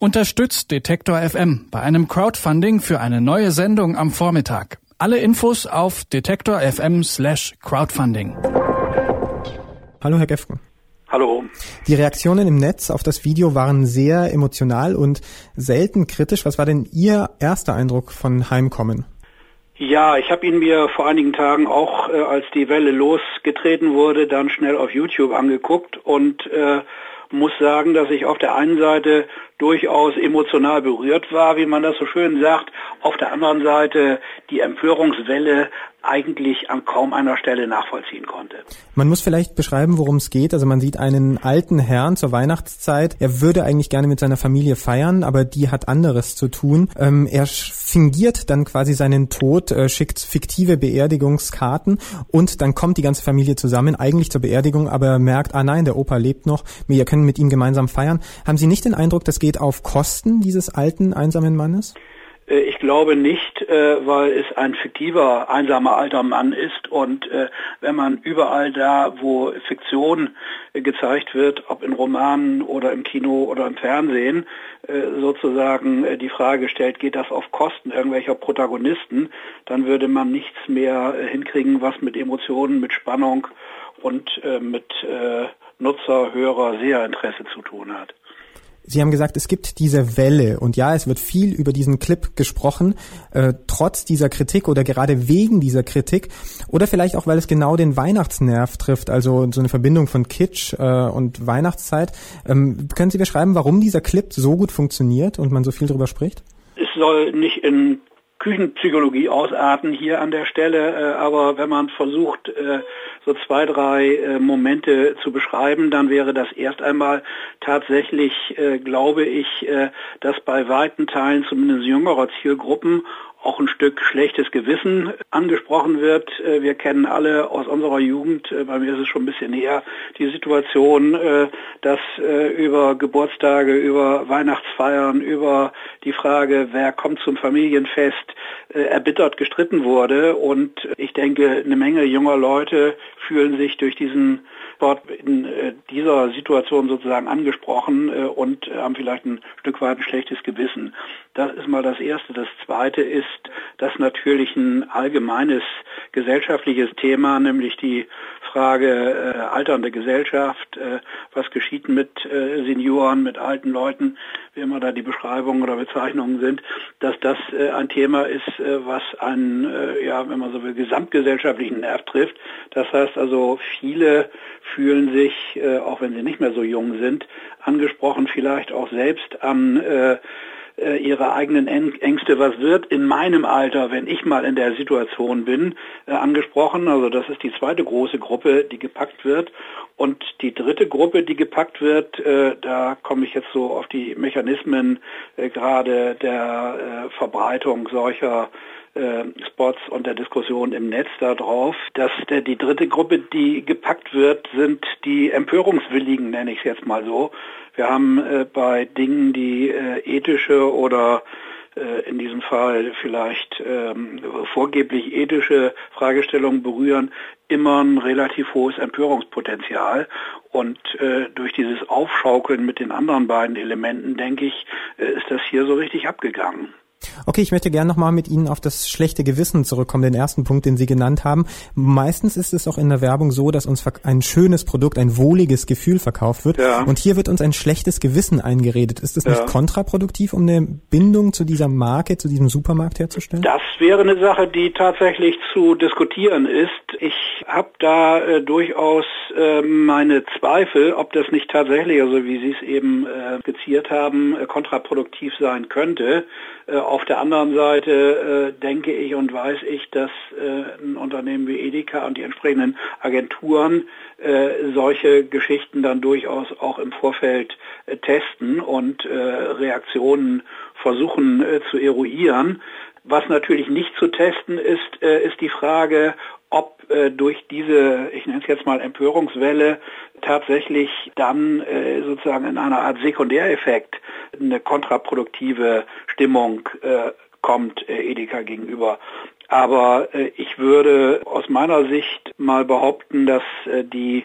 Unterstützt Detektor FM bei einem Crowdfunding für eine neue Sendung am Vormittag. Alle Infos auf detektor.fm/crowdfunding. Hallo Herr Gefgen. Hallo. Die Reaktionen im Netz auf das Video waren sehr emotional und selten kritisch. Was war denn Ihr erster Eindruck von Heimkommen? Ja, ich habe ihn mir vor einigen Tagen auch, als die Welle losgetreten wurde, dann schnell auf YouTube angeguckt und muss sagen, dass ich auf der einen Seite durchaus emotional berührt war, wie man das so schön sagt, auf der anderen Seite die Empörungswelle eigentlich an kaum einer Stelle nachvollziehen konnte. Man muss vielleicht beschreiben, worum es geht. Also man sieht einen alten Herrn zur Weihnachtszeit. Er würde eigentlich gerne mit seiner Familie feiern, aber die hat anderes zu tun. Er fingiert dann quasi seinen Tod, schickt fiktive Beerdigungskarten und dann kommt die ganze Familie zusammen, eigentlich zur Beerdigung, aber merkt, nein, der Opa lebt noch, wir können mit ihm gemeinsam feiern. Haben Sie nicht den Eindruck, das geht auf Kosten dieses alten, einsamen Mannes? Ich glaube nicht, weil es ein fiktiver, einsamer alter Mann ist und wenn man überall da, wo Fiktion gezeigt wird, ob in Romanen oder im Kino oder im Fernsehen, sozusagen die Frage stellt, geht das auf Kosten irgendwelcher Protagonisten, dann würde man nichts mehr hinkriegen, was mit Emotionen, mit Spannung und mit Nutzer-, Hörer-, Seherinteresse zu tun hat. Sie haben gesagt, es gibt diese Welle und ja, es wird viel über diesen Clip gesprochen, trotz dieser Kritik oder gerade wegen dieser Kritik oder vielleicht auch, weil es genau den Weihnachtsnerv trifft, also so eine Verbindung von Kitsch und Weihnachtszeit. Können Sie beschreiben, warum dieser Clip so gut funktioniert und man so viel darüber spricht? Es soll nicht in Küchenpsychologie ausarten hier an der Stelle, aber wenn man versucht, so 2, 3 Momente zu beschreiben, dann wäre das erst einmal tatsächlich, glaube ich, dass bei weiten Teilen zumindest jüngerer Zielgruppen auch ein Stück schlechtes Gewissen angesprochen wird. Wir kennen alle aus unserer Jugend, bei mir ist es schon ein bisschen näher, die Situation, dass über Geburtstage, über Weihnachtsfeiern, über die Frage, wer kommt zum Familienfest, erbittert gestritten wurde. Und ich denke, eine Menge junger Leute fühlen sich durch diesen Sport in dieser Situation sozusagen angesprochen und haben vielleicht ein Stück weit ein schlechtes Gewissen. Das ist mal das Erste. Das Zweite ist, dass natürlich ein allgemeines gesellschaftliches Thema, nämlich die Frage alternde Gesellschaft, was geschieht mit Senioren, mit alten Leuten, wie immer da die Beschreibungen oder Bezeichnungen sind, dass das ein Thema ist, was einen, wenn man so will, gesamtgesellschaftlichen Nerv trifft. Das heißt also, viele fühlen sich, auch wenn sie nicht mehr so jung sind, angesprochen, vielleicht auch selbst an ihre eigenen Ängste, was wird in meinem Alter, wenn ich mal in der Situation bin, angesprochen. Also das ist die zweite große Gruppe, die gepackt wird. Und die dritte Gruppe, die gepackt wird, da komme ich jetzt so auf die Mechanismen gerade der Verbreitung solcher Spots und der Diskussion im Netz darauf, dass die dritte Gruppe, die gepackt wird, sind die Empörungswilligen, nenne ich es jetzt mal so. Wir haben bei Dingen, die ethische oder in diesem Fall vielleicht vorgeblich ethische Fragestellungen berühren, immer ein relativ hohes Empörungspotenzial. Und durch dieses Aufschaukeln mit den anderen beiden Elementen, denke ich, ist das hier so richtig abgegangen. Okay, ich möchte gerne nochmal mit Ihnen auf das schlechte Gewissen zurückkommen, den ersten Punkt, den Sie genannt haben. Meistens ist es auch in der Werbung so, dass uns ein schönes Produkt, ein wohliges Gefühl verkauft wird. Ja. Und hier wird uns ein schlechtes Gewissen eingeredet. Ist das nicht kontraproduktiv, um eine Bindung zu dieser Marke, zu diesem Supermarkt herzustellen? Das wäre eine Sache, die tatsächlich zu diskutieren ist. Ich habe da durchaus meine Zweifel, ob das nicht tatsächlich, also wie Sie es eben skizziert haben, kontraproduktiv sein könnte. Auf der anderen Seite denke ich und weiß ich, dass ein Unternehmen wie Edeka und die entsprechenden Agenturen solche Geschichten dann durchaus auch im Vorfeld testen und Reaktionen versuchen zu eruieren. Was natürlich nicht zu testen ist, ist die Frage, ob durch diese, ich nenne es jetzt mal Empörungswelle, tatsächlich dann sozusagen in einer Art Sekundäreffekt eine kontraproduktive Stimmung kommt Edeka gegenüber. Aber ich würde aus meiner Sicht mal behaupten, dass die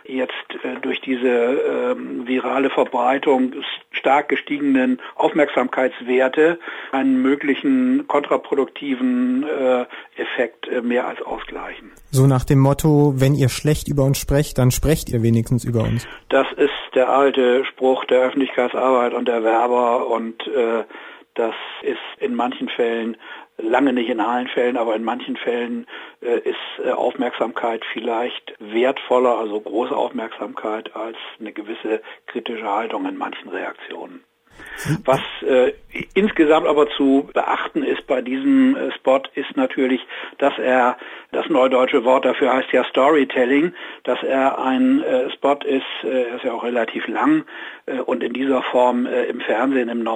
jetzt durch diese virale Verbreitung stark gestiegenen Aufmerksamkeitswerte einen möglichen kontraproduktiven Effekt mehr als ausgleichen. So nach dem Motto, wenn ihr schlecht über uns sprecht, dann sprecht ihr wenigstens über uns. Das ist der alte Spruch der Öffentlichkeitsarbeit und der Werber und das ist in manchen Fällen, lange nicht in allen Fällen, aber in manchen Fällen ist Aufmerksamkeit vielleicht wertvoller, also große Aufmerksamkeit, als eine gewisse kritische Haltung in manchen Reaktionen. Was insgesamt aber zu beachten ist bei diesem Spot, ist natürlich, dass er, das neudeutsche Wort dafür heißt ja Storytelling, dass er ein Spot ist, er ist ja auch relativ lang und in dieser Form im Fernsehen, in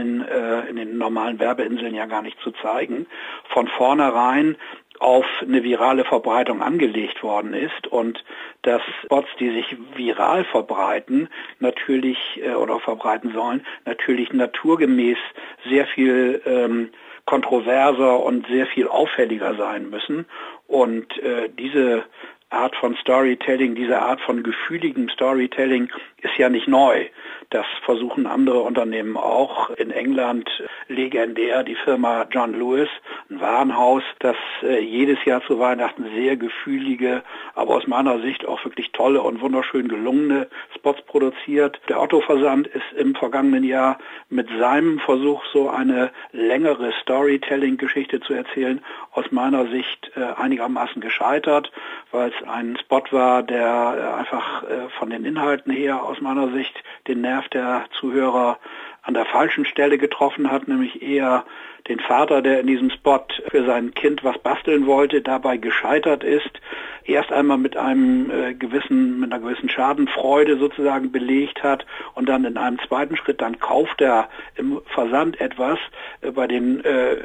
den normalen Werbeinseln ja gar nicht zu zeigen, von vornherein auf eine virale Verbreitung angelegt worden ist und dass Spots, die sich viral verbreiten, natürlich oder verbreiten sollen, natürlich naturgemäß sehr viel kontroverser und sehr viel auffälliger sein müssen. Und diese Art von Storytelling, diese Art von gefühligem Storytelling ist ja nicht neu. Das versuchen andere Unternehmen auch. In England legendär die Firma John Lewis, ein Warenhaus, das jedes Jahr zu Weihnachten sehr gefühlige, aber aus meiner Sicht auch wirklich tolle und wunderschön gelungene Spots produziert. Der Otto-Versand ist im vergangenen Jahr mit seinem Versuch, so eine längere Storytelling-Geschichte zu erzählen, aus meiner Sicht einigermaßen gescheitert, weil es ein Spot war, der einfach von den Inhalten her aus meiner Sicht den Nerv der Zuhörer an der falschen Stelle getroffen hat, nämlich eher den Vater, der in diesem Spot für sein Kind was basteln wollte, dabei gescheitert ist, erst einmal mit einer gewissen Schadenfreude sozusagen belegt hat und dann in einem zweiten Schritt, dann kauft er im Versand etwas, bei den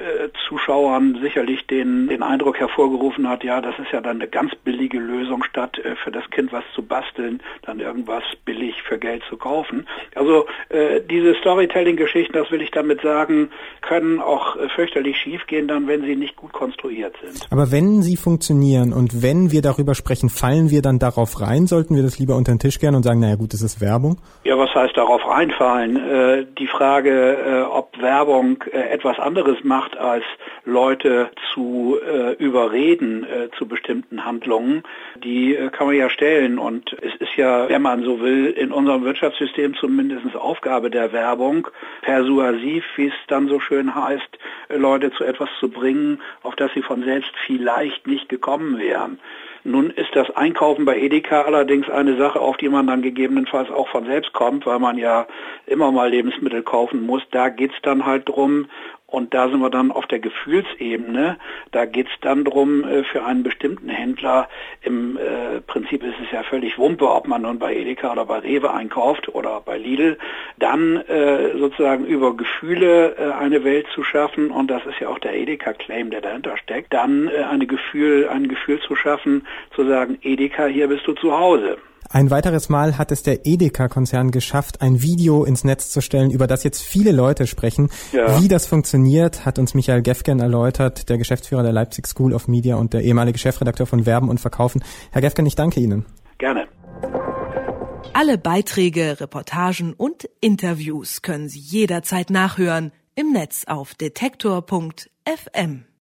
Zuschauern sicherlich den Eindruck hervorgerufen hat, ja, das ist ja dann eine ganz billige Lösung, statt für das Kind was zu basteln, dann irgendwas billig für Geld zu kaufen. Also diese Storytelling-Geschichten, das will ich damit sagen, können auch fürchterlich schief gehen, dann wenn sie nicht gut konstruiert sind. Aber wenn sie funktionieren und wenn wir darüber sprechen, fallen wir dann darauf rein? Sollten wir das lieber unter den Tisch kehren und sagen, naja gut, das ist Werbung? Ja, was heißt darauf reinfallen? Die Frage, ob Werbung etwas anderes macht, als Leute zu überreden zu bestimmten Handlungen, die kann man ja stellen. Und es ist ja, wenn man so will, in unserem Wirtschaftssystem zumindest Aufgabe der Werbung, persuasiv, wie es dann so schön heißt, Leute zu etwas zu bringen, auf das sie von selbst vielleicht nicht gekommen wären. Nun ist das Einkaufen bei Edeka allerdings eine Sache, auf die man dann gegebenenfalls auch von selbst kommt, weil man ja immer mal Lebensmittel kaufen muss. Da geht's dann halt drum, und da sind wir dann auf der Gefühlsebene, da geht's dann drum, für einen bestimmten Händler, im Prinzip ist es ja völlig Wumpe, ob man nun bei Edeka oder bei Rewe einkauft oder bei Lidl, dann sozusagen über Gefühle eine Welt zu schaffen, und das ist ja auch der Edeka-Claim, der dahinter steckt, dann ein Gefühl zu schaffen, zu sagen, Edeka, hier bist du zu Hause. Ein weiteres Mal hat es der Edeka-Konzern geschafft, ein Video ins Netz zu stellen, über das jetzt viele Leute sprechen. Ja. Wie das funktioniert, hat uns Michael Gefgen erläutert, der Geschäftsführer der Leipzig School of Media und der ehemalige Chefredakteur von Werben und Verkaufen. Herr Gefgen, ich danke Ihnen. Gerne. Alle Beiträge, Reportagen und Interviews können Sie jederzeit nachhören im Netz auf detektor.fm.